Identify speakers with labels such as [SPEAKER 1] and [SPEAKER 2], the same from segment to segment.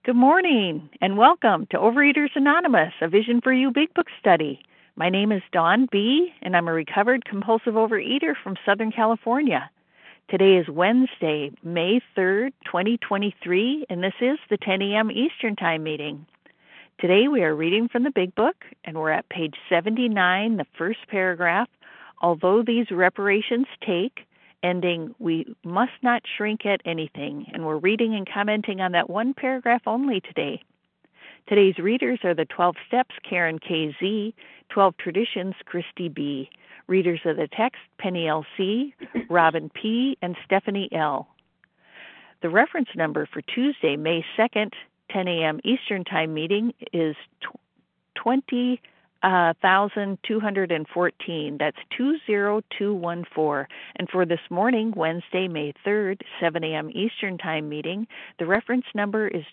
[SPEAKER 1] Good morning and welcome to Overeaters Anonymous, a Vision for You Big Book study. My name is Dawn B., and I'm a recovered compulsive overeater from Southern California. Today is Wednesday, May 3rd, 2023, and this is the 10 a.m. Eastern Time meeting. Today we are reading from the Big Book, and we're at page 79, the first paragraph. Although these reparations take, ending, we must not shrink at anything, and we're reading and commenting on that one paragraph only today. Today's readers are the 12 Steps, Karen K.Z., 12 Traditions, Christy B. Readers of the text, Penny L.C., Robin P., and Stephanie L. The reference number for Tuesday, May 2nd, 10 a.m. Eastern Time meeting is 20,214. That's 20214. And for this morning, Wednesday, May 3rd, 7 a.m. Eastern Time meeting, the reference number is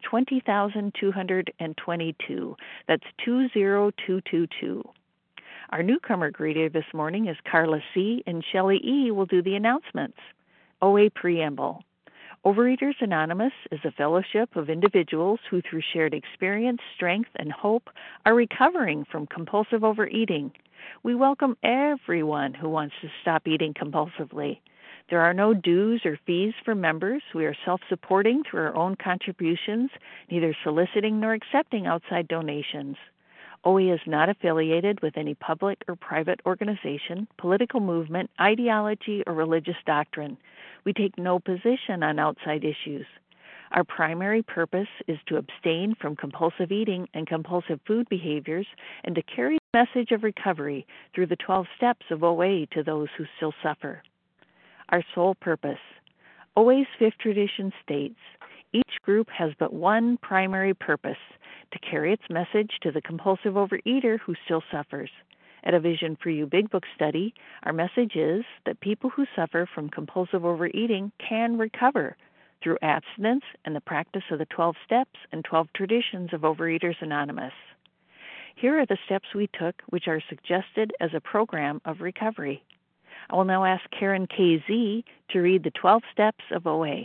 [SPEAKER 1] 20,222. That's 20222. Our newcomer greeter this morning is Carla C., and Shelley E. will do the announcements. OA Preamble. Overeaters Anonymous is a fellowship of individuals who, through shared experience, strength, and hope, are recovering from compulsive overeating. We welcome everyone who wants to stop eating compulsively. There are no dues or fees for members. We are self-supporting through our own contributions, neither soliciting nor accepting outside donations. OA is not affiliated with any public or private organization, political movement, ideology, or religious doctrine. We take no position on outside issues. Our primary purpose is to abstain from compulsive eating and compulsive food behaviors and to carry the message of recovery through the 12 steps of OA to those who still suffer. Our sole purpose. OA's fifth tradition states, each group has but one primary purpose, to carry its message to the compulsive overeater who still suffers. At a Vision for You Big Book study, our message is that people who suffer from compulsive overeating can recover through abstinence and the practice of the 12 steps and 12 traditions of Overeaters Anonymous. Here are the steps we took, which are suggested as a program of recovery. I will now ask Karen K.Z. to read the 12 steps of OA.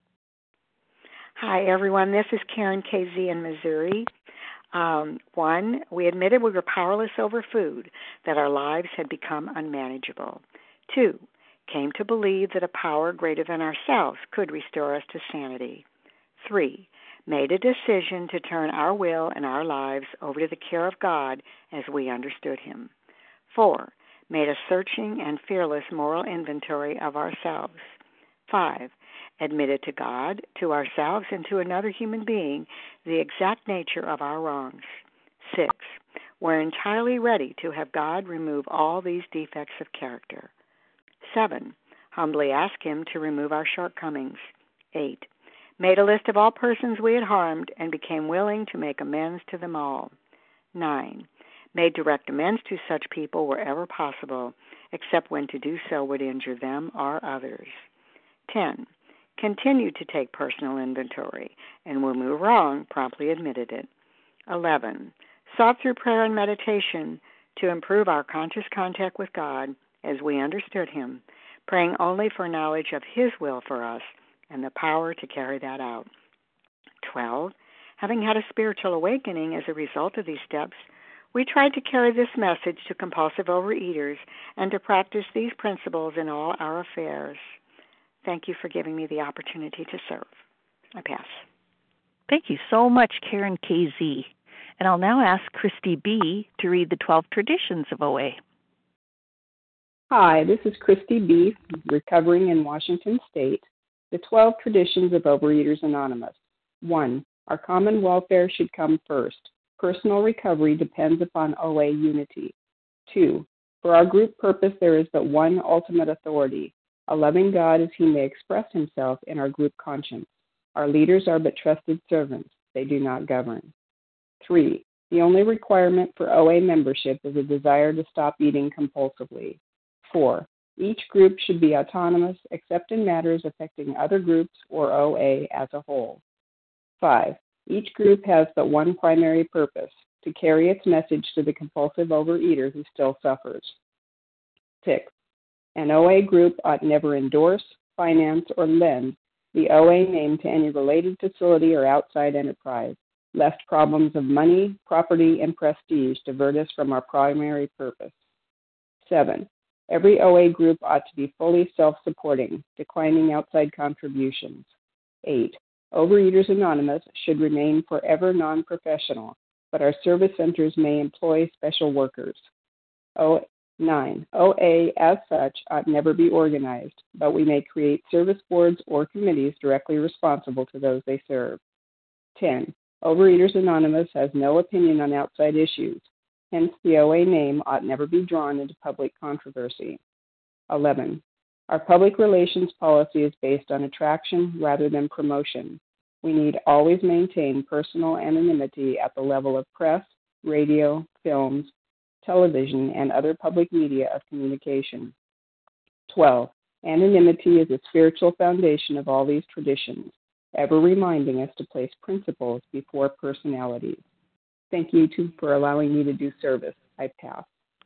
[SPEAKER 2] Hi, everyone. This is Karen K.Z. in Missouri. 1, we admitted we were powerless over food, that our lives had become unmanageable. 2, came to believe that a power greater than ourselves could restore us to sanity. 3, made a decision to turn our will and our lives over to the care of God as we understood Him. 4, made a searching and fearless moral inventory of ourselves. 5, admitted to God, to ourselves, and to another human being the exact nature of our wrongs. 6, we're entirely ready to have God remove all these defects of character. 7, humbly ask Him to remove our shortcomings. 8, made a list of all persons we had harmed and became willing to make amends to them all. 9, made direct amends to such people wherever possible, except when to do so would injure them or others. 10, continued to take personal inventory, and when we were wrong, promptly admitted it. 11, sought through prayer and meditation to improve our conscious contact with God as we understood Him, praying only for knowledge of His will for us and the power to carry that out. 12, having had a spiritual awakening as a result of these steps, we tried to carry this message to compulsive overeaters and to practice these principles in all our affairs. Thank you for giving me the opportunity to serve. I pass.
[SPEAKER 1] Thank you so much, Karen K.Z. And I'll now ask Christy B. to read the 12 traditions of OA.
[SPEAKER 3] Hi, this is Christy B., recovering in Washington State. The 12 traditions of Overeaters Anonymous. 1, our common welfare should come first. Personal recovery depends upon OA unity. 2, for our group purpose there is but one ultimate authority, a loving God as He may express Himself in our group conscience. Our leaders are but trusted servants. They do not govern. 3, the only requirement for OA membership is a desire to stop eating compulsively. 4, each group should be autonomous except in matters affecting other groups or OA as a whole. 5, each group has but one primary purpose, to carry its message to the compulsive overeater who still suffers. 6, an OA group ought never endorse, finance, or lend the OA name to any related facility or outside enterprise, lest problems of money, property, and prestige divert us from our primary purpose. 7. Every OA group ought to be fully self-supporting, declining outside contributions. 8. Overeaters Anonymous should remain forever non-professional, but our service centers may employ special workers. 9. OA, as such, ought never be organized, but we may create service boards or committees directly responsible to those they serve. 10. Overeaters Anonymous has no opinion on outside issues. Hence, the OA name ought never be drawn into public controversy. 11. Our public relations policy is based on attraction rather than promotion. We need always maintain personal anonymity at the level of press, radio, films, television, and other public media of communication. 12. Anonymity is the spiritual foundation of all these traditions, ever reminding us to place principles before personalities. Thank you for allowing me to do service. I pass.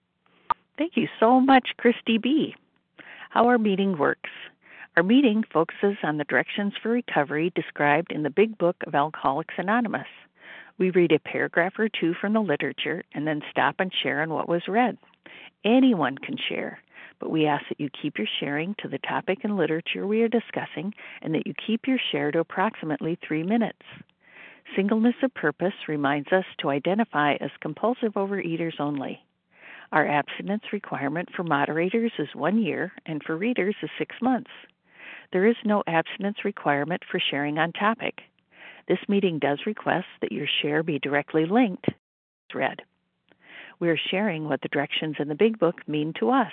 [SPEAKER 1] Thank you so much, Christy B. How our meeting works. Our meeting focuses on the directions for recovery described in the Big Book of Alcoholics Anonymous. We read a paragraph or two from the literature and then stop and share on what was read. Anyone can share, but we ask that you keep your sharing to the topic and literature we are discussing and that you keep your share to approximately 3 minutes. Singleness of purpose reminds us to identify as compulsive overeaters only. Our abstinence requirement for moderators is 1 year and for readers is 6 months. There is no abstinence requirement for sharing on topic. This meeting does request that your share be directly linked to read. We are sharing what the directions in the Big Book mean to us.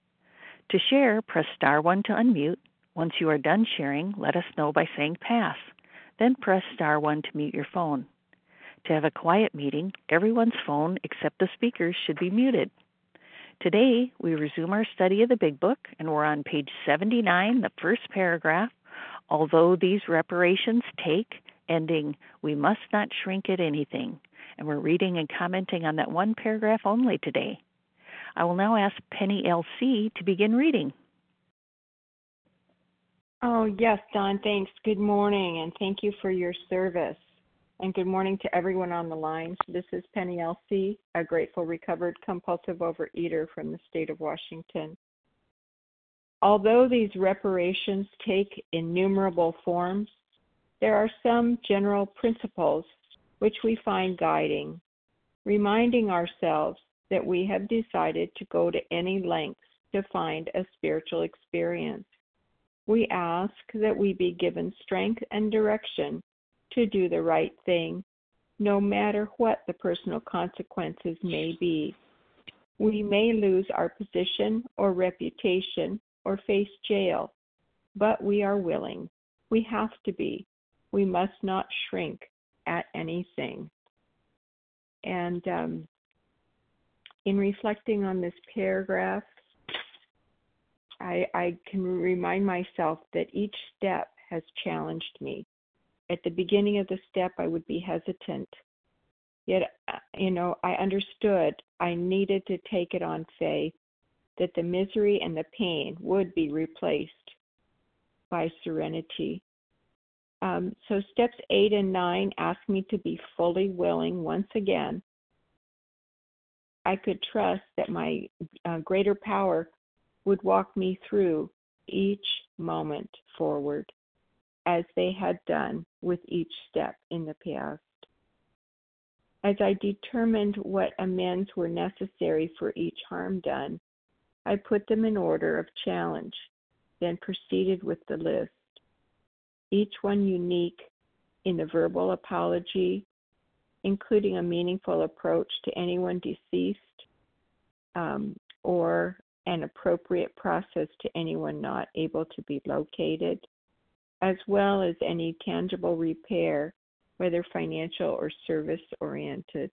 [SPEAKER 1] To share, press star 1 to unmute. Once you are done sharing, let us know by saying pass. Then press star 1 to mute your phone. To have a quiet meeting, everyone's phone except the speaker's should be muted. Today, we resume our study of the Big Book, and we're on page 79, the first paragraph. Although these reparations take, ending, we must not shrink at anything. And we're reading and commenting on that one paragraph only today. I will now ask Penny L.C. to begin reading.
[SPEAKER 4] Oh, yes, Don, thanks. Good morning, and thank you for your service. And good morning to everyone on the line. This is Penny L.C., a grateful recovered compulsive overeater from the state of Washington. Although these reparations take innumerable forms, there are some general principles which we find guiding, reminding ourselves that we have decided to go to any lengths to find a spiritual experience. We ask that we be given strength and direction to do the right thing, no matter what the personal consequences may be. We may lose our position or reputation or face jail, but we are willing. We have to be. We must not shrink at anything. And in reflecting on this paragraph, I can remind myself that each step has challenged me. At the beginning of the step, I would be hesitant. Yet, I understood I needed to take it on faith, that the misery and the pain would be replaced by serenity. So steps 8 and 9 ask me to be fully willing once again. I could trust that my greater power would walk me through each moment forward, as they had done with each step in the past. As I determined what amends were necessary for each harm done, I put them in order of challenge, then proceeded with the list, each one unique in the verbal apology, including a meaningful approach to anyone deceased, or an appropriate process to anyone not able to be located, as well as any tangible repair, whether financial or service-oriented.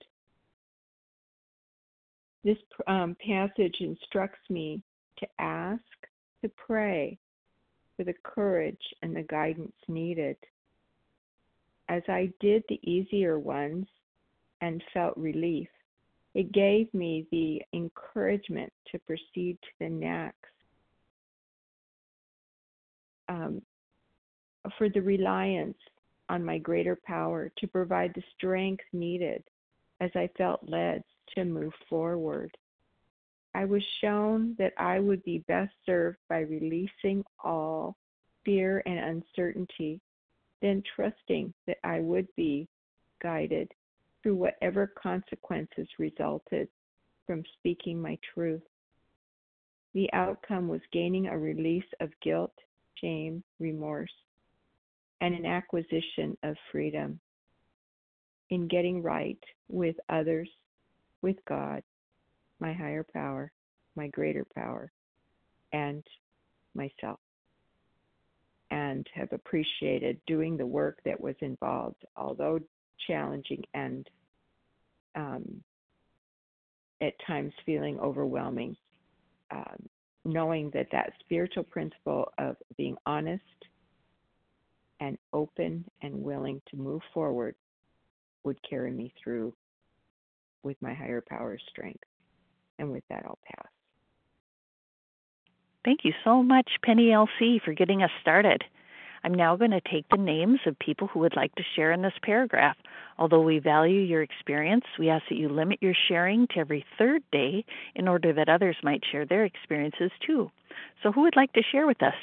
[SPEAKER 4] This passage instructs me to ask, to pray for the courage and the guidance needed. As I did the easier ones and felt relief, it gave me the encouragement to proceed to the next. for the reliance on my greater power to provide the strength needed as I felt led to move forward. I was shown that I would be best served by releasing all fear and uncertainty, then trusting that I would be guided through whatever consequences resulted from speaking my truth. The outcome was gaining a release of guilt, shame, remorse, and an acquisition of freedom in getting right with others, with God, my higher power, my greater power, and myself, and have appreciated doing the work that was involved, although challenging and at times feeling overwhelming, knowing that spiritual principle of being honest and open and willing to move forward would carry me through with my higher power strength. And with that, I'll pass.
[SPEAKER 1] Thank you so much, Penny LC, for getting us started. I'm now going to take the names of people who would like to share in this paragraph. Although we value your experience, we ask that you limit your sharing to every third day in order that others might share their experiences too. So who would like to share with us?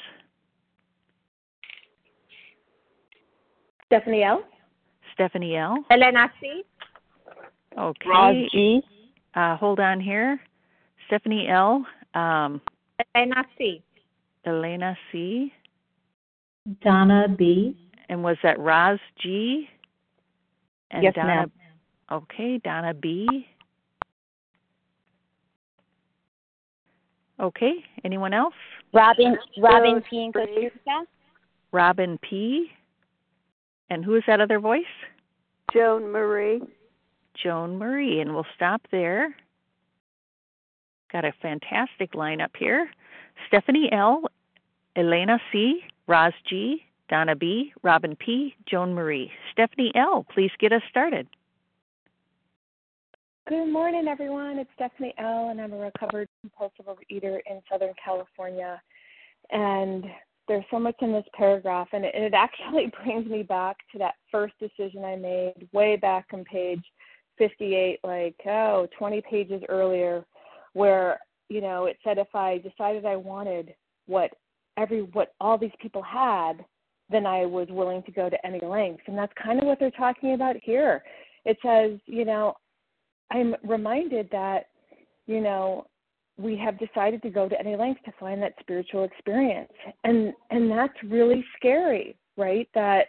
[SPEAKER 5] Stephanie L.
[SPEAKER 1] Stephanie L.
[SPEAKER 5] Elena C.
[SPEAKER 1] Okay.
[SPEAKER 4] Roz G.
[SPEAKER 1] Hold on here. Stephanie L.
[SPEAKER 5] Elena C.
[SPEAKER 1] Elena C.
[SPEAKER 6] Donna B.
[SPEAKER 1] And was that Roz G? And
[SPEAKER 6] Yes,
[SPEAKER 1] Donna,
[SPEAKER 6] ma'am.
[SPEAKER 1] Okay, Donna B. Okay, anyone else?
[SPEAKER 5] Robin P. in Costa Rica.
[SPEAKER 1] Robin P. And who is that other voice?
[SPEAKER 7] Joan Marie.
[SPEAKER 1] Joan Marie, and we'll stop there. Got a fantastic lineup here. Stephanie L., Elena C., Roz G., Donna B., Robin P., Joan Marie. Stephanie L., please get us started.
[SPEAKER 8] Good morning, everyone. It's Stephanie L., and I'm a recovered compulsive overeater in Southern California. And there's so much in this paragraph, and it actually brings me back to that first decision I made way back on page 58, 20 pages earlier, where, it said if I decided I wanted what all these people had, then I was willing to go to any lengths. And that's kind of what they're talking about here. It says, I'm reminded that, we have decided to go to any lengths to find that spiritual experience. And that's really scary, right? That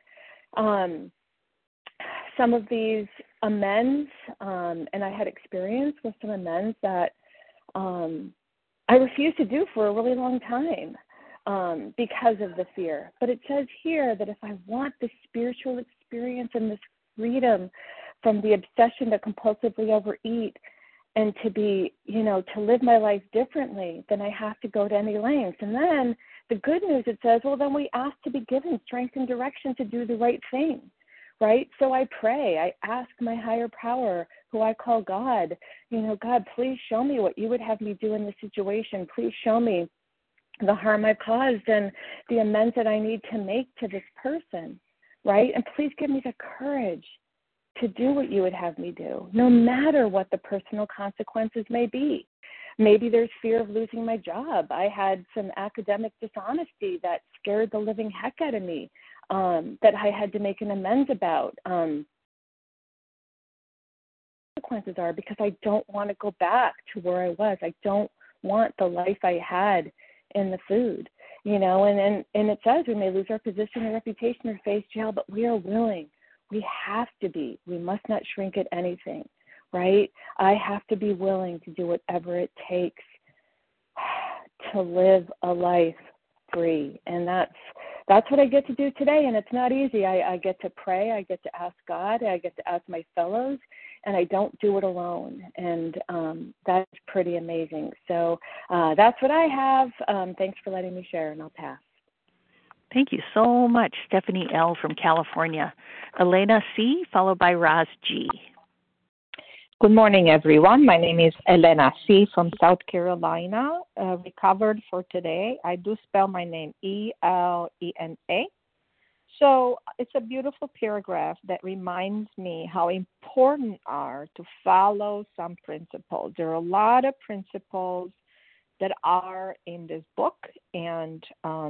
[SPEAKER 8] some of these amends, and I had experience with some amends that I refused to do for a really long time because of the fear. But it says here that if I want this spiritual experience and this freedom from the obsession to compulsively overeat and to be, to live my life differently, then I have to go to any lengths. And then the good news, it says, well, then we ask to be given strength and direction to do the right thing, right? So I pray, I ask my higher power, who I call God, God, please show me what you would have me do in this situation. Please show me the harm I've caused and the amends that I need to make to this person, right? And please give me the courage to do what you would have me do, no matter what the personal consequences may be. Maybe there's fear of losing my job. I had some academic dishonesty that scared the living heck out of me, that I had to make an amends about. Consequences are because I don't want to go back to where I was. I don't want the life I had in the food, and it says we may lose our position or reputation or face jail, but we are willing. We have to be. We must not shrink at anything, right? I have to be willing to do whatever it takes to live a life free. And that's what I get to do today, and it's not easy. I get to pray. I get to ask God. I get to ask my fellows, and I don't do it alone. And that's pretty amazing. So that's what I have. Thanks for letting me share, and I'll pass.
[SPEAKER 1] Thank you so much, Stephanie L. from California. Elena C., followed by Roz G.
[SPEAKER 6] Good morning, everyone. My name is Elena C. from South Carolina, recovered for today. I do spell my name E-L-E-N-A. So it's a beautiful paragraph that reminds me how important are to follow some principles. There are a lot of principles that are in this book, and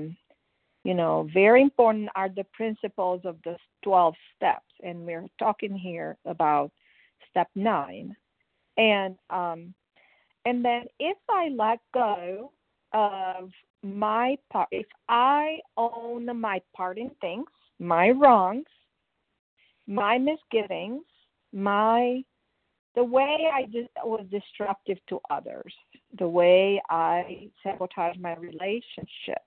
[SPEAKER 6] very important are the principles of the 12 steps, and we're talking here about step 9. And then if I let go of my part, if I own my part in things, my wrongs, my misgivings, the way I just was destructive to others, the way I sabotage my relationships,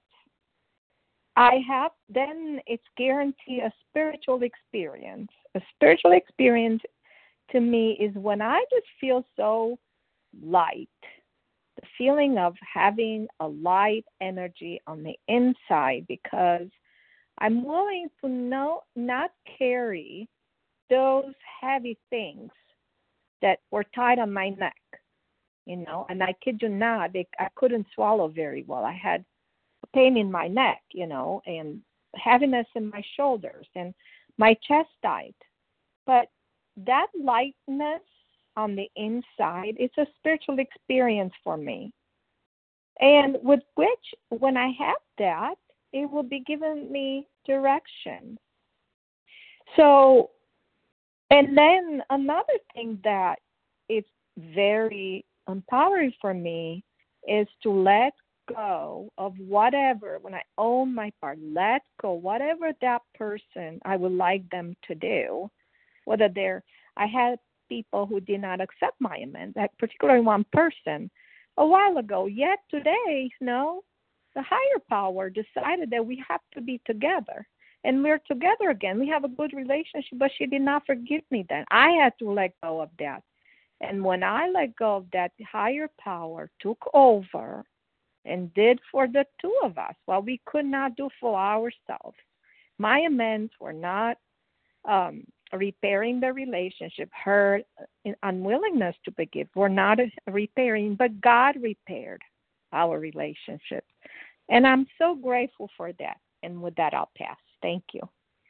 [SPEAKER 6] then it's guaranteed a spiritual experience. A spiritual experience to me is when I just feel so light, the feeling of having a light energy on the inside, because I'm willing to not carry those heavy things that were tied on my neck, and I kid you not, I couldn't swallow very well. I had pain in my neck, and heaviness in my shoulders and my chest tight. But that lightness on the inside, it's a spiritual experience for me. And with which, when I have that, it will be giving me direction. So, and then another thing that is very empowering for me is to let go of whatever, when I own my part, let go whatever that person I would like them to do, whether I had people who did not accept my amends, particularly one person a while ago, yet today, the higher power decided that we have to be together, and we're together again. We have a good relationship, but she did not forgive me then. I had to let go of that. And when I let go of that, the higher power took over and did for the two of us what we could not do for ourselves. My amends were not repairing the relationship. Her unwillingness to forgive were not repairing, but God repaired our relationship. And I'm so grateful for that. And with that, I'll pass. Thank you.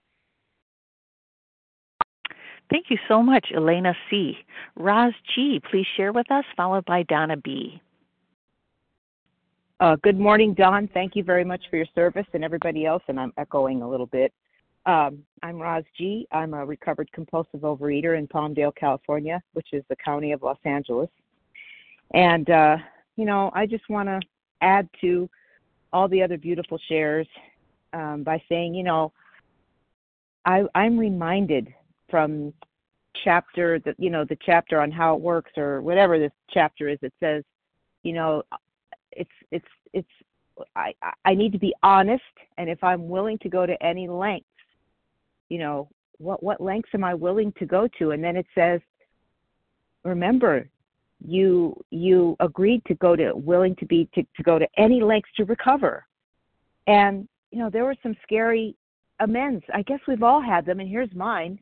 [SPEAKER 1] Thank you so much, Elena C. Roz G., please share with us, followed by Donna B.
[SPEAKER 9] Good morning, Dawn. Thank you very much for your service, and everybody else, and I'm echoing a little bit. I'm Roz G. I'm a recovered compulsive overeater in Palmdale, California, which is the county of Los Angeles. And, I just want to add to all the other beautiful shares by saying, I'm reminded from the chapter on how it works, or whatever this chapter is, it says, I need to be honest, and if I'm willing to go to any lengths, what lengths am I willing to go to? And then it says, remember, you agreed to go to go to any lengths to recover. And there were some scary amends. I guess we've all had them, and here's mine.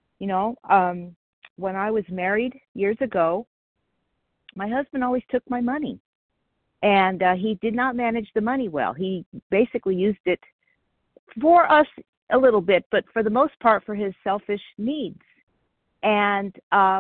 [SPEAKER 9] When I was married years ago, my husband always took my money, and he did not manage the money well. He basically used it for us a little bit, but for the most part for his selfish needs. And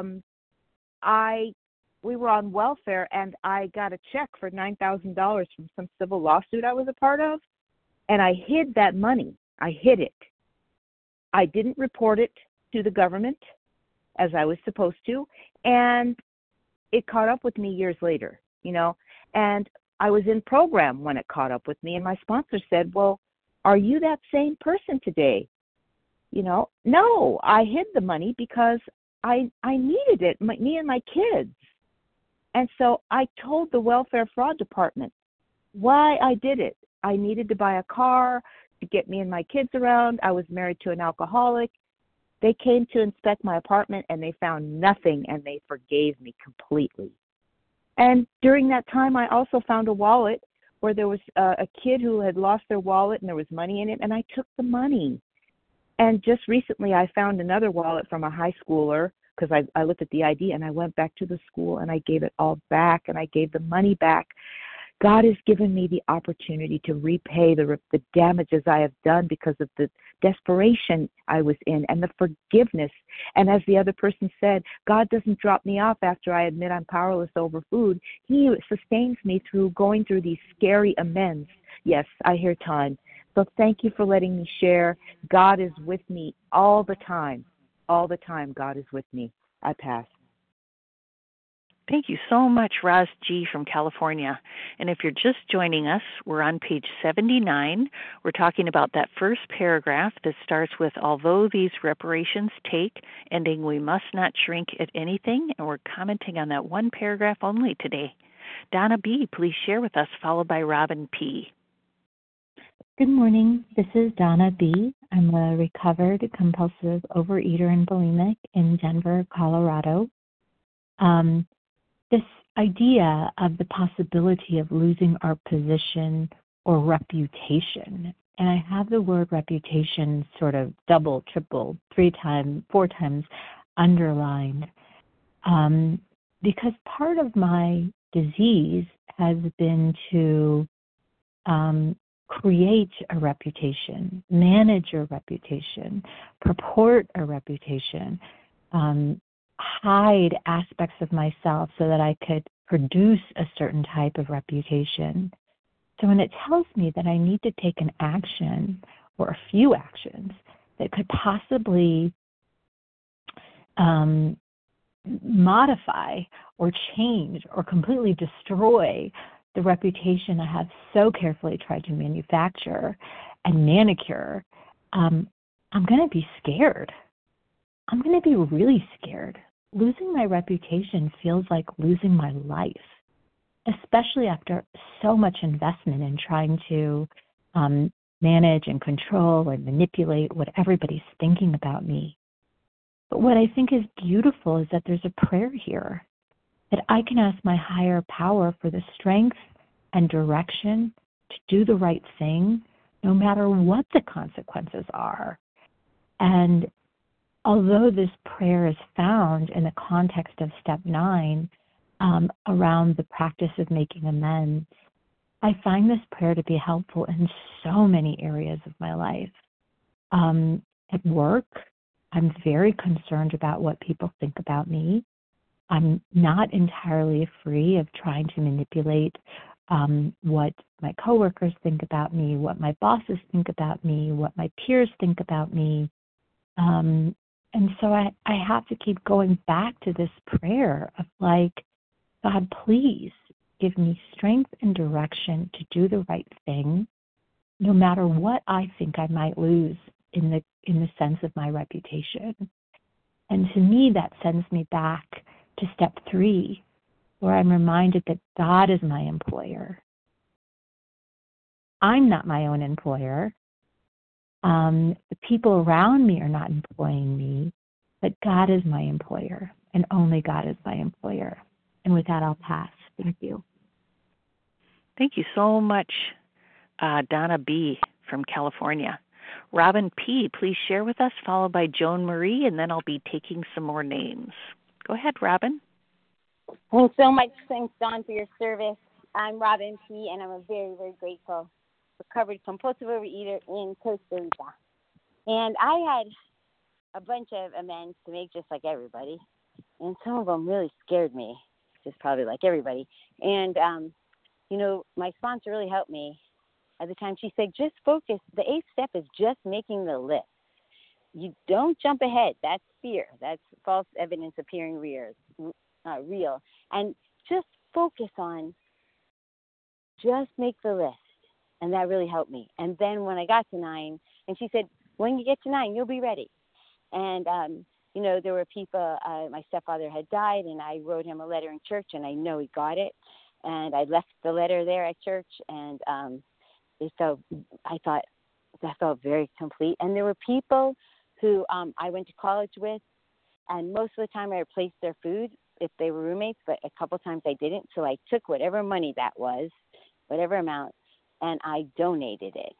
[SPEAKER 9] we were on welfare, and I got a check for $9,000 from some civil lawsuit I was a part of, and I hid that money. I hid it. I didn't report it to the government as I was supposed to, and it caught up with me years later, and I was in program when it caught up with me, and my sponsor said, well, are you that same person today? No, I hid the money because I needed it, me and my kids. And so I told the welfare fraud department why I did it. I needed to buy a car to get me and my kids around. I was married to an alcoholic. They came to inspect my apartment, and they found nothing, and they forgave me completely. And during that time, I also found a wallet where there was a kid who had lost their wallet, and there was money in it, and I took the money. And just recently, I found another wallet from a high schooler, because I looked at the ID, and I went back to the school, and I gave it all back, and I gave the money back, God has given me the opportunity to repay the damages I have done because of the desperation I was in and the forgiveness. And as the other person said, God doesn't drop me off after I admit I'm powerless over food. He sustains me through going through these scary amends. Yes, I hear time. So thank you for letting me share. God is with me all the time. All the time, God is with me. I pass.
[SPEAKER 1] Thank you so much, Roz G. from California. And if you're just joining us, we're on page 79. We're talking about that first paragraph that starts with, although these reparations take, ending, we must not shrink at anything. And we're commenting on that one paragraph only today. Donna B., please share with us, followed by Robin P.
[SPEAKER 10] Good morning. This is Donna B. I'm a recovered compulsive overeater and bulimic in Denver, Colorado. This idea of the possibility of losing our position or reputation, and I have the word reputation sort of double, triple, 3 times, 4 times underlined, because part of my disease has been to create a reputation, manage a reputation, purport a reputation, hide aspects of myself so that I could produce a certain type of reputation. So when it tells me that I need to take an action or a few actions that could possibly modify or change or completely destroy the reputation I have so carefully tried to manufacture and manicure, I'm going to be scared. I'm going to be really scared. Losing my reputation feels like losing my life, especially after so much investment in trying to manage and control and manipulate what everybody's thinking about me. But what I think is beautiful is that there's a prayer here, that I can ask my higher power for the strength and direction to do the right thing, no matter what the consequences are. And although this prayer is found in the context of step 9, around the practice of making amends, I find this prayer to be helpful in so many areas of my life. At work, I'm very concerned about what people think about me. I'm not entirely free of trying to manipulate what my coworkers think about me, what my bosses think about me, what my peers think about me. And so I have to keep going back to this prayer of like, God, please give me strength and direction to do the right thing, no matter what I think I might lose in the sense of my reputation. And to me, that sends me back to step 3, where I'm reminded that God is my employer. I'm not my own employer. The people around me are not employing me, but God is my employer, and only God is my employer. And with that, I'll pass. Thank you.
[SPEAKER 1] Thank you so much, Donna B. from California. Robin P., please share with us, followed by Joan Marie, and then I'll be taking some more names. Go ahead, Robin.
[SPEAKER 5] Thanks so much. Thanks, Dawn, for your service. I'm Robin P., and I'm a very, very grateful recovered compulsive overeater in Costa Rica. And I had a bunch of amends to make, just like everybody, and some of them really scared me, just probably like everybody. And, my sponsor really helped me. At the time, she said, just focus. The 8th step is just making the list. You don't jump ahead. That's fear. That's false evidence appearing real. And just focus on just make the list. And that really helped me. And then when I got to 9, and she said, when you get to 9, you'll be ready. And, there were people, my stepfather had died, and I wrote him a letter in church, and I know he got it. And I left the letter there at church, and I thought that felt very complete. And there were people who I went to college with, and most of the time I replaced their food if they were roommates, but a couple times I didn't. So I took whatever money that was, whatever amount, and I donated it.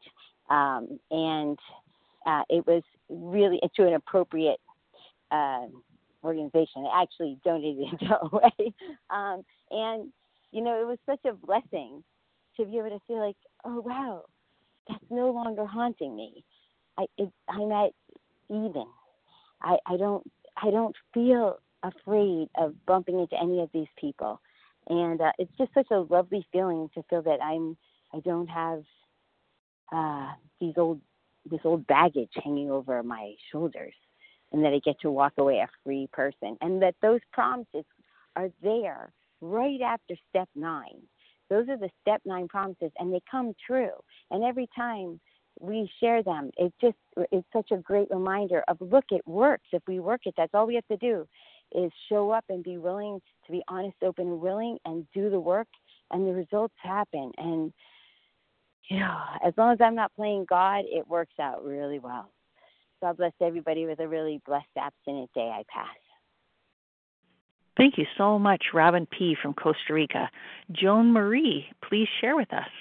[SPEAKER 5] It was really to an appropriate organization. I actually donated it away. It was such a blessing to be able to feel like, oh wow, that's no longer haunting me. I'm at even. I don't feel afraid of bumping into any of these people, and it's just such a lovely feeling to feel that I don't have this old baggage hanging over my shoulders, and that I get to walk away a free person, and that those promises are there right after step 9. Those are the step 9 promises, and they come true. And every time we share them, it's such a great reminder of, look, it works. If we work it, that's all we have to do is show up and be willing to be honest, open, and willing, and do the work, and the results happen. And as long as I'm not playing God, it works out really well. God bless everybody with a really blessed abstinent day. I pass.
[SPEAKER 1] Thank you so much, Robin P. from Costa Rica. Joan Marie, please share with us.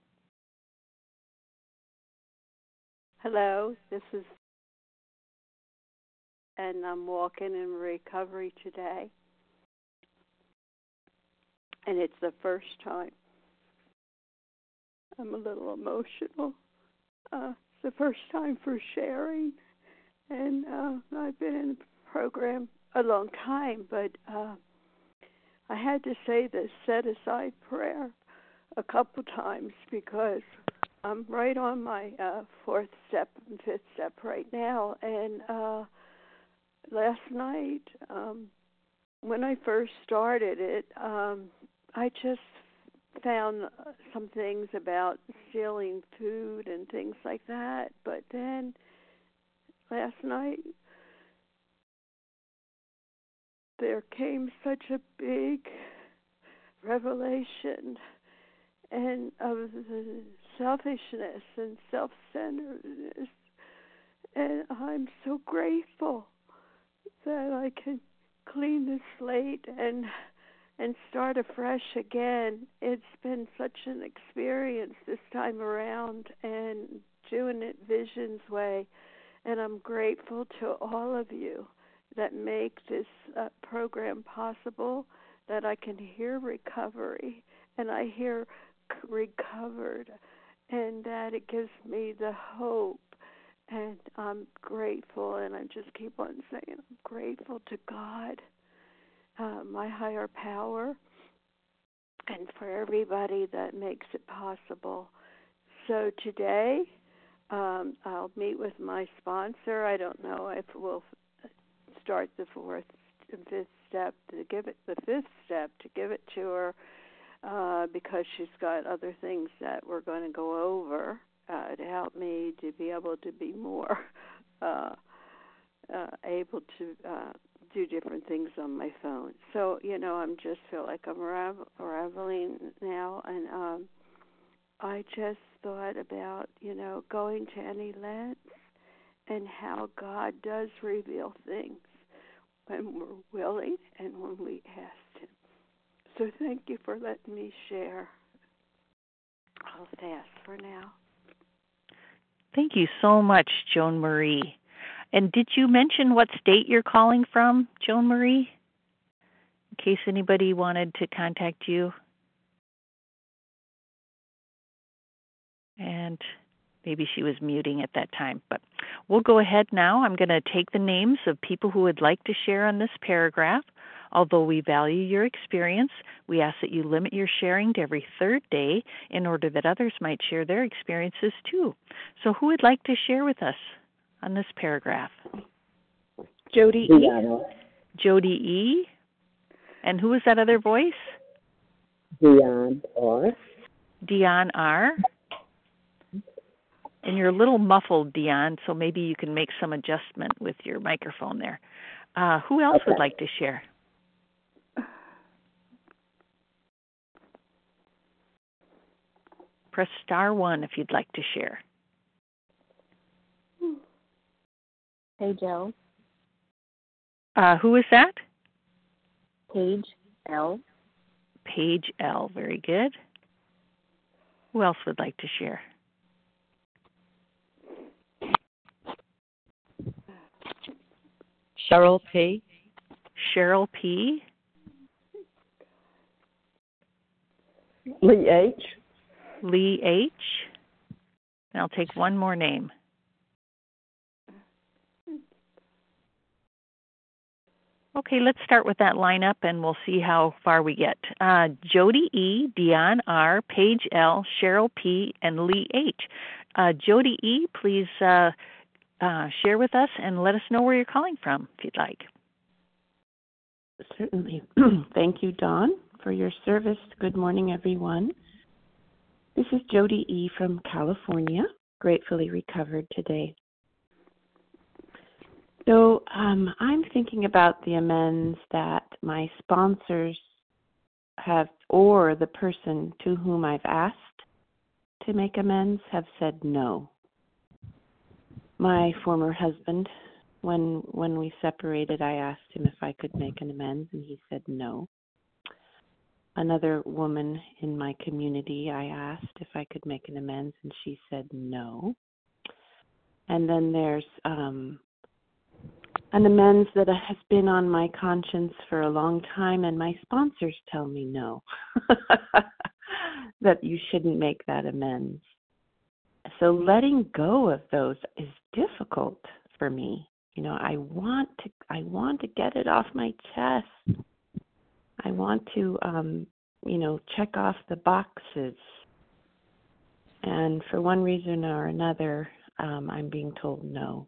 [SPEAKER 7] Hello, and I'm walking in recovery today. And it's the first time. I'm a little emotional. It's the first time for sharing. And I've been in the program a long time, but I had to say this set-aside prayer a couple times because I'm right on my 4th step and 5th step right now. And last night, when I first started it, I just found some things about stealing food and things like that. But then last night, there came such a big revelation and of the selfishness and self-centeredness. And I'm so grateful that I can clean the slate and start afresh again. It's been such an experience this time around and doing it Vision's way. And I'm grateful to all of you that make this program possible, that I can hear recovery and I hear recovered, and that it gives me the hope. And I'm grateful, and I just keep on saying I'm grateful to God, my higher power, and for everybody that makes it possible. So today, I'll meet with my sponsor. I don't know if we'll start the 4th and 5th step to give it the 5th step to give it to her because she's got other things that we're going to go over to help me to be able to be more able to do different things on my phone. So, I'm just feel like I'm reveling now, and I just thought about, going to any lengths and how God does reveal things when we're willing and when we ask Him. So thank you for letting me share. I'll pass for now.
[SPEAKER 1] Thank you so much, Joan Marie. And did you mention what state you're calling from, Joan Marie? In case anybody wanted to contact you. And maybe she was muting at that time. But we'll go ahead now. I'm going to take the names of people who would like to share on this paragraph. Although we value your experience, we ask that you limit your sharing to every 3rd day in order that others might share their experiences too. So who would like to share with us on this paragraph?
[SPEAKER 6] Jody E.
[SPEAKER 1] Jody E. And who was that other voice?
[SPEAKER 11] Dion R.
[SPEAKER 1] Dion R. And you're a little muffled, Dion, so maybe you can make some adjustment with your microphone there. Who else would like to share? Press *1 if you'd like to share.
[SPEAKER 8] Hey, Joe.
[SPEAKER 1] Who is that?
[SPEAKER 8] Paige L.
[SPEAKER 1] Paige L. Very good. Who else would like to share?
[SPEAKER 11] Cheryl P.
[SPEAKER 1] Cheryl P.
[SPEAKER 11] Lee H.
[SPEAKER 1] Lee H. And I'll take one more name. Okay, let's start with that lineup, and we'll see how far we get. Jody E., Dion R., Paige L., Cheryl P., and Lee H. Jody E., please share with us and let us know where you're calling from, if you'd like.
[SPEAKER 12] Certainly. Thank you, Dawn, for your service. Good morning, everyone. This is Jody E. from California, gratefully recovered today. So I'm thinking about the amends that my sponsors have, or the person to whom I've asked to make amends, have said no. My former husband, when we separated, I asked him if I could make an amends, and he said no. Another woman in my community, I asked if I could make an amends, and she said no. And then there's an amends that has been on my conscience for a long time, and my sponsors tell me no, that you shouldn't make that amends. So letting go of those is difficult for me. You know, I want to get it off my chest. I want to, check off the boxes. And for one reason or another, I'm being told no.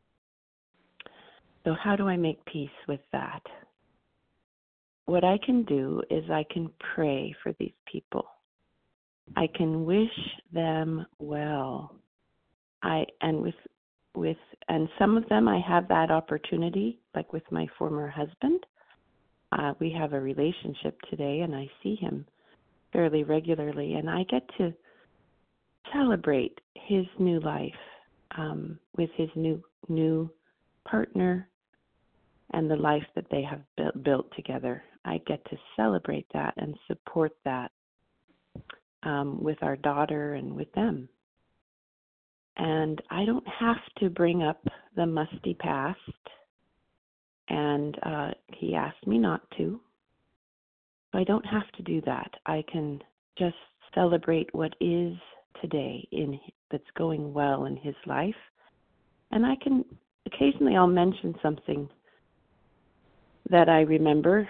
[SPEAKER 12] So how do I make peace with that? What I can do is I can pray for these people. I can wish them well. And some of them I have that opportunity, like with my former husband. We have a relationship today, and I see him fairly regularly, and I get to celebrate his new life with his new partner and the life that they have built together. I get to celebrate that and support that with our daughter and with them. And I don't have to bring up the musty past, and he asked me not to. So I don't have to do that. I can just celebrate what is today that's going well in his life. And I can, occasionally I'll mention something that I remember,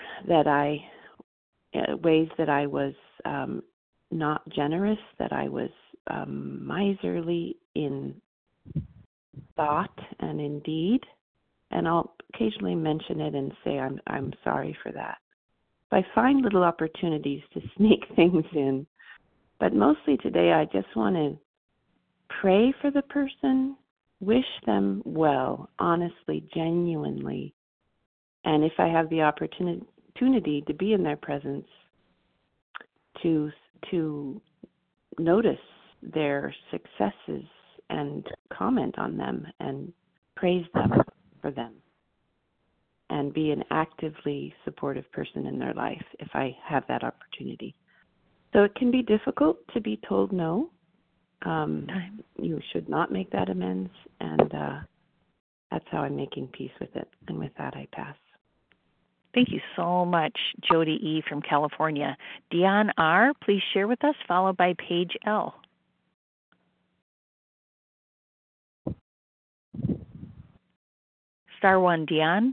[SPEAKER 12] ways that I was not generous, that I was miserly in thought and in deed, and I'll occasionally mention it and say I'm sorry for that. So I find little opportunities to sneak things in, but mostly today I just want to pray for the person, wish them well, honestly, genuinely, and if I have the opportunity to be in their presence, to notice their successes and comment on them and praise them for them, and be an actively supportive person in their life if I have that opportunity. So it can be difficult to be told no. You should not make that amends, and that's how I'm making peace with it. And with that, I pass.
[SPEAKER 1] Thank you so much, Jody E. from California. Dion R., please share with us, followed by Paige L. Star 1, Dion.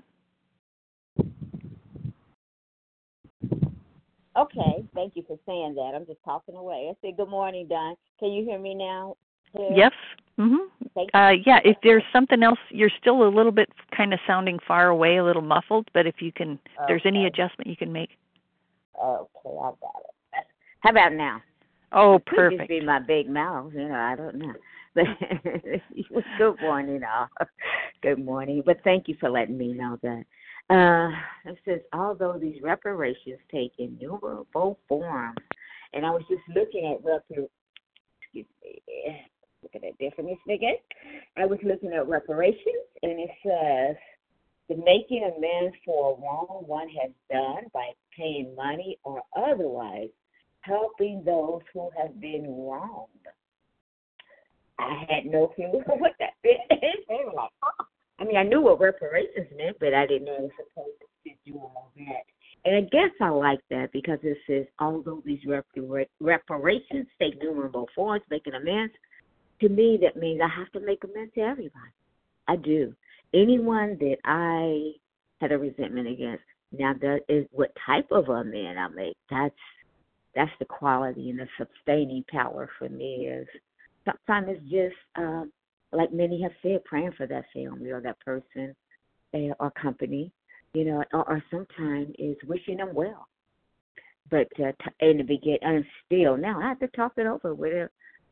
[SPEAKER 11] Okay, thank you for saying that. I'm just talking away. I said, good morning, Don. Can you hear me now?
[SPEAKER 1] Yes. Yeah, if there's something else, you're still a little bit kind of sounding far away, a little muffled, but if you can, there's any adjustment you can make.
[SPEAKER 11] Okay, I got it. How about now?
[SPEAKER 1] Oh,
[SPEAKER 11] it
[SPEAKER 1] perfect.
[SPEAKER 11] Could just be my big mouth, I don't know. But good morning, all. Good morning. But thank you for letting me know that. It says, although these reparations take innumerable forms, and I was just looking at look at that definition again. I was looking at reparations, and it says, the making amends for a wrong one has done by paying money or otherwise helping those who have been wronged. I had no clue what that meant. I mean, I knew what reparations meant, but I didn't know I was supposed to do all that. And I guess I like that because it says, although these reparations take numerable forms, making amends, to me that means I have to make amends to everybody. I do. Anyone that I had a resentment against, now that is what type of amend I make. That's the quality and the sustaining power for me is sometimes it's just, like many have said, praying for that family or that person or company, or sometimes is wishing them well. But in the beginning, and still now I have to talk it over with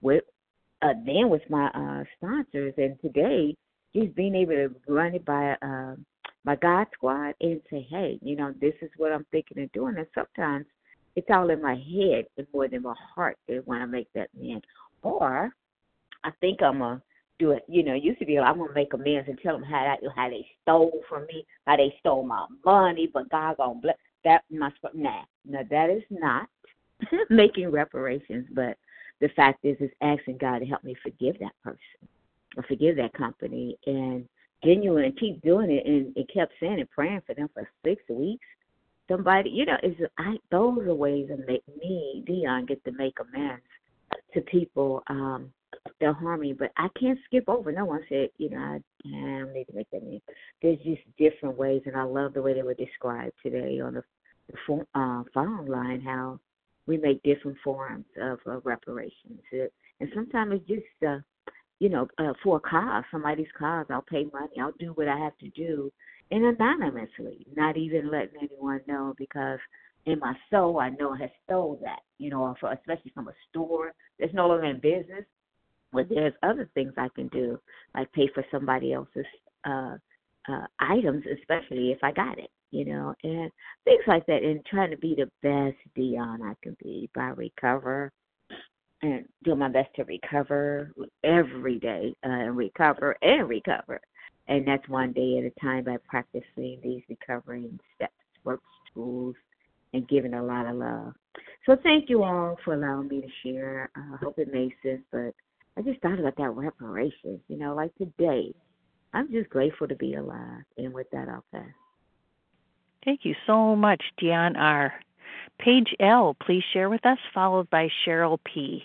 [SPEAKER 11] my sponsors, and today just being able to run it by my God squad and say, hey, this is what I'm thinking of doing. And sometimes it's all in my head and more than my heart when I make that man. Or I think I'm going to do it. Used to be I'm going to make amends and tell them how they stole from me, how they stole my money, but God going to bless that. No, that is not making reparations. But the fact is asking God to help me forgive that person or forgive that company and genuine and keep doing it and kept saying and praying for them for 6 weeks. Somebody, those are ways that make me, Dion, get to make amends to people that harm me. But I can't skip over. No one said, I don't need to make that amends. There's just different ways, and I love the way they were described today on the phone line, how we make different forms of reparations. And sometimes it's just, for a cause, somebody's cause, I'll pay money. I'll do what I have to do. And anonymously, not even letting anyone know, because in my soul, I know I have stole that, especially from a store that's no longer in business. But there's other things I can do, like pay for somebody else's items, especially if I got it, and things like that. And trying to be the best Dion I can be by recover and do my best to recover every day and recover. And that's one day at a time by practicing these recovery steps, works, tools, and giving a lot of love. So thank you all for allowing me to share. I hope it made sense, but I just thought about that reparations, like today. I'm just grateful to be alive. And with that, I'll pass.
[SPEAKER 1] Thank you so much, Dion R. Paige L., please share with us, followed by Cheryl P.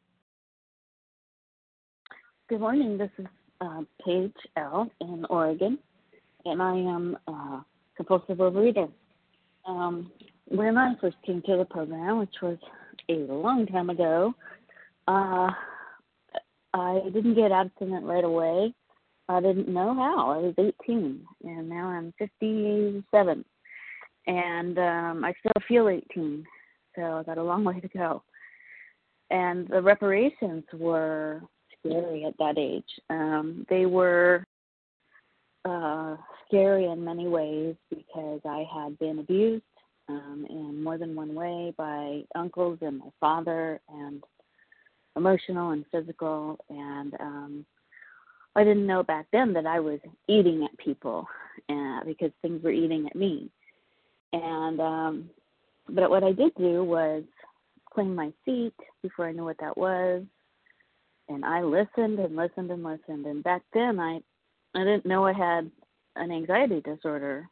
[SPEAKER 13] Good morning. This is Paige L. in Oregon, and I am a compulsive overeater. When I first came to the program, which was a long time ago, I didn't get abstinent right away. I didn't know how. I was 18, and now I'm 57, and I still feel 18, so I got a long way to go. And the reparations were scary at that age. They were scary in many ways because I had been abused in more than one way by uncles and my father, and emotional and physical. And I didn't know back then that I was eating at people because things were eating at me. And but what I did do was clean my feet before I knew what that was. And I listened and listened and listened. And back then, I didn't know I had an anxiety disorder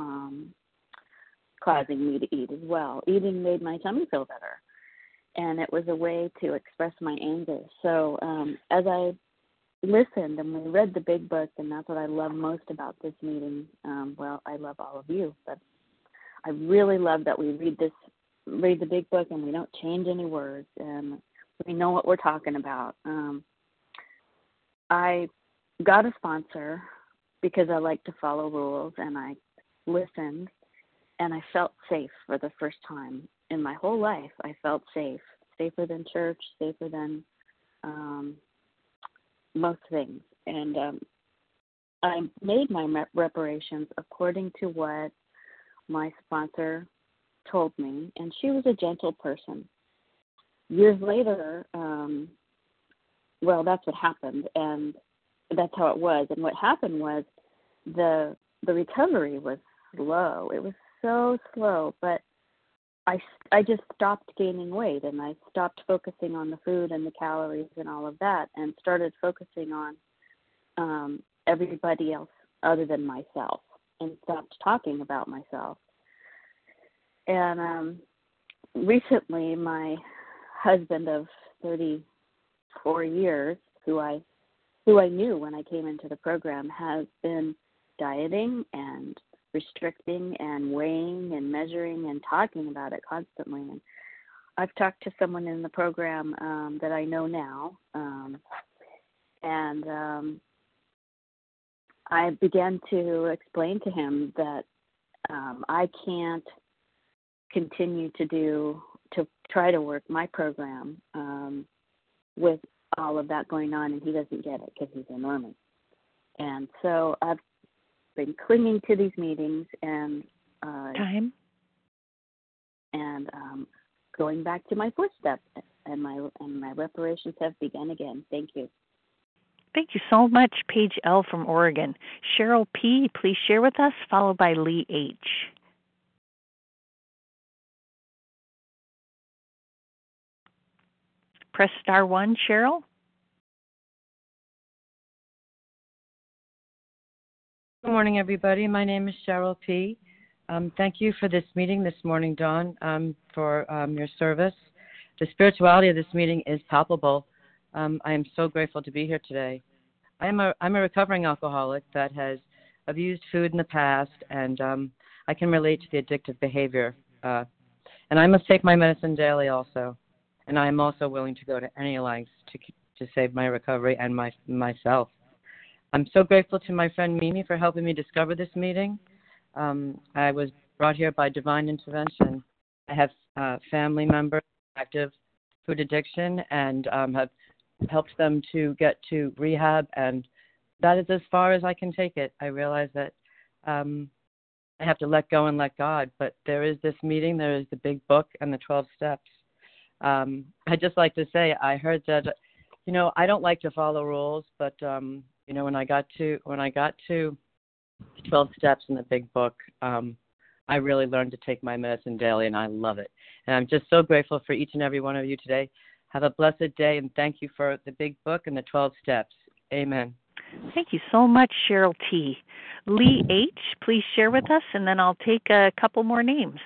[SPEAKER 13] causing me to eat as well. Eating made my tummy feel better. And it was a way to express my anger. So as I listened and we read the big book, and that's what I love most about this meeting. I love all of you, but I really love that we read the big book and we don't change any words, and we know what we're talking about. I got a sponsor because I like to follow rules, and I listened, and I felt safe for the first time in my whole life. I felt safe, safer than church, safer than most things. And I made my reparations according to what my sponsor told me, and she was a gentle person. Years later, that's what happened, and that's how it was. And what happened was the recovery was slow. It was so slow, but I just stopped gaining weight, and I stopped focusing on the food and the calories and all of that, and started focusing on everybody else other than myself, and stopped talking about myself. And recently, my husband of 34 years, who I knew when I came into the program, has been dieting and restricting and weighing and measuring and talking about it constantly. And I've talked to someone in the program that I know now, and I began to explain to him that I can't continue to try to work my program with all of that going on, and he doesn't get it because he's enormous. And so I've been clinging to these meetings and going back to my footsteps, and my reparations have begun again. Thank you.
[SPEAKER 1] Thank you so much, Paige L. from Oregon. Cheryl P., please share with us, followed by Lee H. Press star 1, Cheryl.
[SPEAKER 14] Good morning, everybody. My name is Cheryl P. Thank you for this meeting this morning, Dawn, for your service. The spirituality of this meeting is palpable. I am so grateful to be here today. I'm a recovering alcoholic that has abused food in the past, and I can relate to the addictive behavior. And I must take my medicine daily also. And I am also willing to go to any lengths to save my recovery and myself. I'm so grateful to my friend Mimi for helping me discover this meeting. I was brought here by divine intervention. I have family members with active food addiction and have helped them to get to rehab, and that is as far as I can take it. I realize that I have to let go and let God, but there is this meeting, there is the big book and the 12 steps. I'd just like to say, I heard that, I don't like to follow rules, but, when I got to 12 steps in the big book, I really learned to take my medicine daily, and I love it. And I'm just so grateful for each and every one of you today. Have a blessed day, and thank you for the big book and the 12 steps. Amen.
[SPEAKER 1] Thank you so much, Cheryl T. Lee H., please share with us, and then I'll take a couple more names.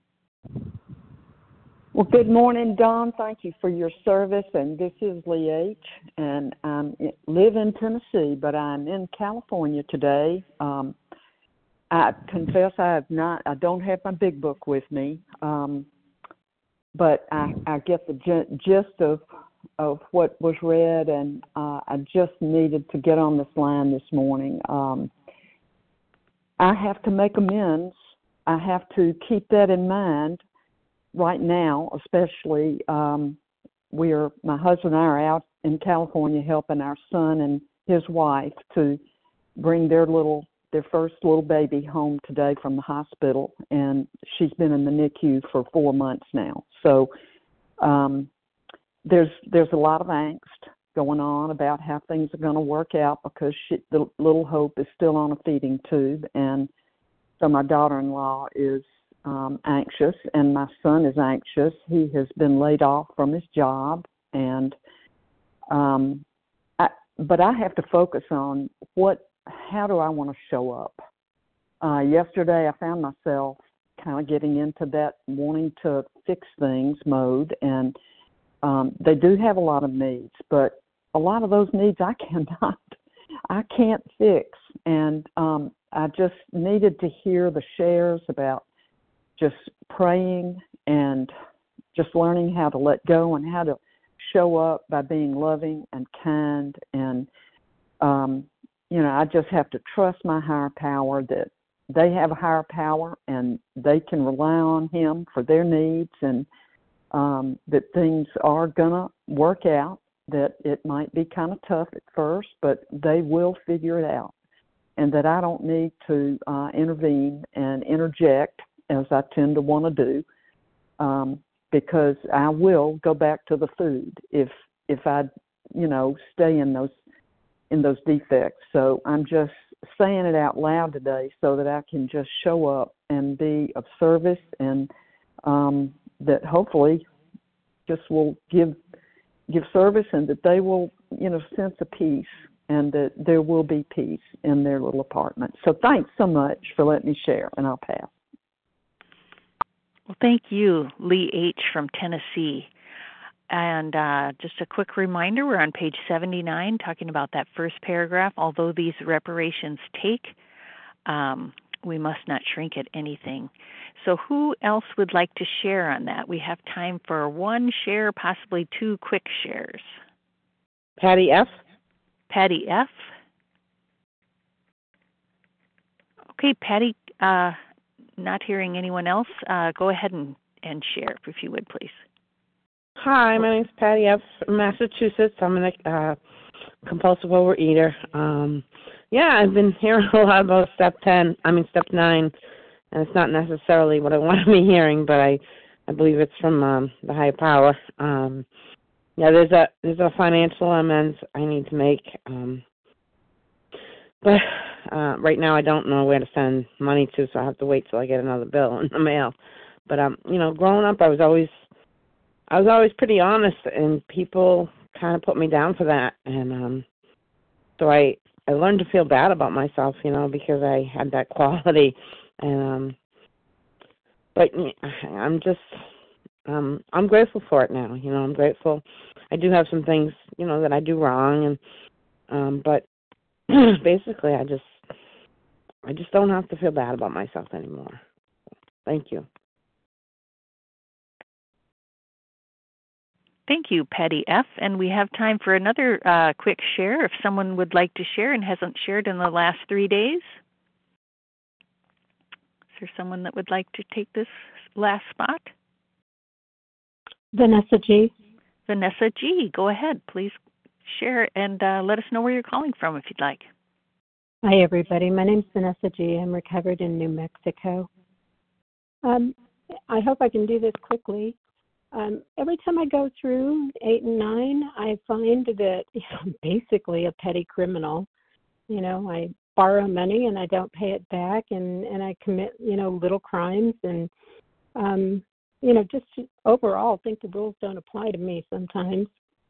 [SPEAKER 15] Well, good morning, Dawn. Thank you for your service. And this is Lee H., and I live in Tennessee, but I'm in California today. I confess I don't have my big book with me, but I get the gist of what was read, and I just needed to get on this line this morning. I have to make amends. I have to keep that in mind. Right now, especially, my husband and I are out in California helping our son and his wife to bring their first little baby home today from the hospital, and she's been in the NICU for 4 months now. So there's a lot of angst going on about how things are going to work out because the little Hope is still on a feeding tube, and so my daughter-in-law is anxious, and my son is anxious. He has been laid off from his job, and but I have to focus on how do I want to show up. Yesterday, I found myself kind of getting into that wanting to fix things mode, and they do have a lot of needs, but a lot of those needs I can't fix, and I just needed to hear the shares about just praying and just learning how to let go and how to show up by being loving and kind. And, I just have to trust my higher power that they have a higher power and they can rely on him for their needs, and that things are going to work out, that it might be kind of tough at first, but they will figure it out, and that I don't need to intervene and interject as I tend to want to do, because I will go back to the food if I, stay in those defects. So I'm just saying it out loud today so that I can just show up and be of service, and that hopefully just will give service, and that they will, sense a peace, and that there will be peace in their little apartment. So thanks so much for letting me share, and I'll pass.
[SPEAKER 1] Well, thank you, Lee H. from Tennessee. And just a quick reminder, we're on page 79 talking about that first paragraph. Although these reparations take, we must not shrink at anything. So who else would like to share on that? We have time for one share, possibly two quick shares.
[SPEAKER 12] Patty F.
[SPEAKER 1] Patty F. Okay, Patty, not hearing anyone else, go ahead and share, if you would, please.
[SPEAKER 12] Hi, my name's Patty F. from Massachusetts. I'm a compulsive overeater. I've been hearing a lot about step 9, and it's not necessarily what I want to be hearing, but I believe it's from the higher power. There's a financial amends I need to make, but right now I don't know where to send money to, so I have to wait till I get another bill in the mail. But growing up, I was always pretty honest, and people kind of put me down for that, and so I learned to feel bad about myself, because I had that quality, and but I'm grateful for it now. I'm grateful. I do have some things, that I do wrong, and but basically, I just don't have to feel bad about myself anymore. Thank you.
[SPEAKER 1] Thank you, Patty F. And we have time for another quick share if someone would like to share and hasn't shared in the last 3 days. Is there someone that would like to take this last spot?
[SPEAKER 10] Vanessa G.
[SPEAKER 1] Vanessa G. Go ahead. Please share and let us know where you're calling from if you'd like.
[SPEAKER 10] Hi, everybody. My name's Vanessa G. I'm recovered in New Mexico. I hope I can do this quickly. Every time I go through 8 and 9, I find that I'm basically a petty criminal. I borrow money and I don't pay it back, and I commit, little crimes, and, just overall think the rules don't apply to me sometimes.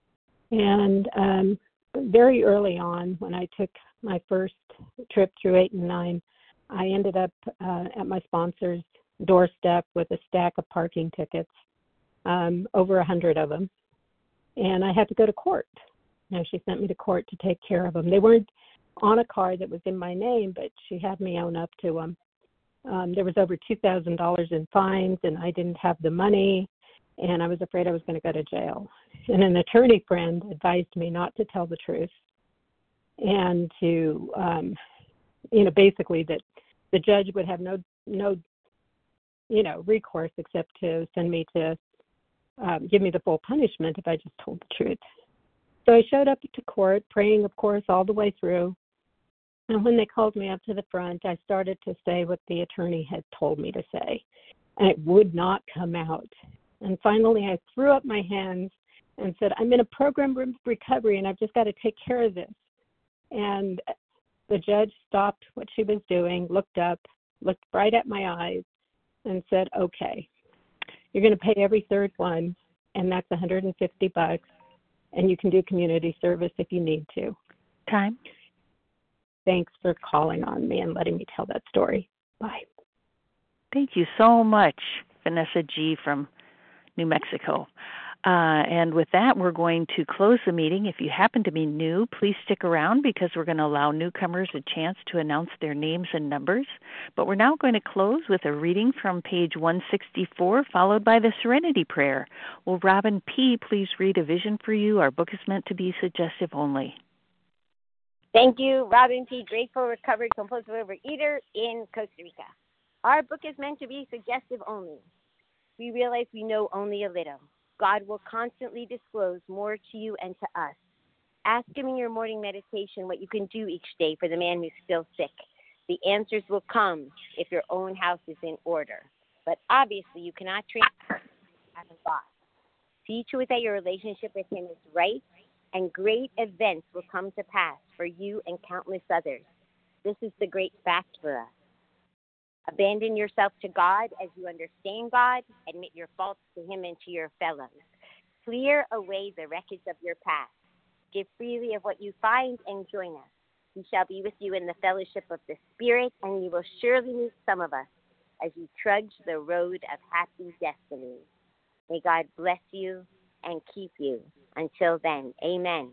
[SPEAKER 10] And very early on, when I took my first trip through 8 and 9, I ended up at my sponsor's doorstep with a stack of parking tickets. Over 100 of them, and I had to go to court. She sent me to court to take care of them. They weren't on a card that was in my name, but she had me own up to them. There was over $2,000 in fines, and I didn't have the money, and I was afraid I was going to go to jail. And an attorney friend advised me not to tell the truth, and to, basically that the judge would have no recourse except to send me to give me the full punishment if I just told the truth. So I showed up to court, praying, of course, all the way through. And when they called me up to the front, I started to say what the attorney had told me to say, and it would not come out. And finally, I threw up my hands and said, I'm in a program of recovery, and I've just got to take care of this. And the judge stopped what she was doing, looked up, looked right at my eyes, and said, okay, you're going to pay every third one, and that's $150, and you can do community service if you need to.
[SPEAKER 1] Time.
[SPEAKER 10] Thanks for calling on me and letting me tell that story. Bye.
[SPEAKER 1] Thank you so much, Vanessa G. from New Mexico. And with that, we're going to close the meeting. If you happen to be new, please stick around because we're going to allow newcomers a chance to announce their names and numbers. But we're now going to close with a reading from page 164, followed by the Serenity Prayer. Will Robin P. please read A Vision for You? Our book is meant to be suggestive only.
[SPEAKER 5] Thank you, Robin P., grateful, recovered, compulsive overeater in Costa Rica. Our book is meant to be suggestive only. We realize we know only a little. God will constantly disclose more to you and to us. Ask Him in your morning meditation what you can do each day for the man who's still sick. The answers will come if your own house is in order. But obviously, you cannot train as a boss. See to it that your relationship with Him is right, and great events will come to pass for you and countless others. This is the great fact for us. Abandon yourself to God as you understand God. Admit your faults to Him and to your fellows. Clear away the wreckage of your past. Give freely of what you find and join us. We shall be with you in the fellowship of the Spirit, and you will surely meet some of us. as you trudge the road of happy destiny. May God bless you and keep you. Until then, amen.